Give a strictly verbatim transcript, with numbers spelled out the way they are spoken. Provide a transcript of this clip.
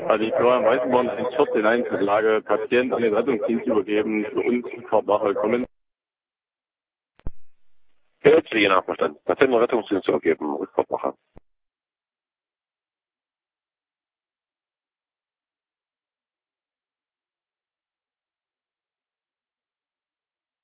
Also die Florian Weißenborn ist vierzehn eins in Lage, Patient an den Rettungsdienst übergeben, für uns Rückfahrtwache kommen. Herzlichen Nachverstand. Patienten Rettungsdienst übergeben, Rückfahrtwache.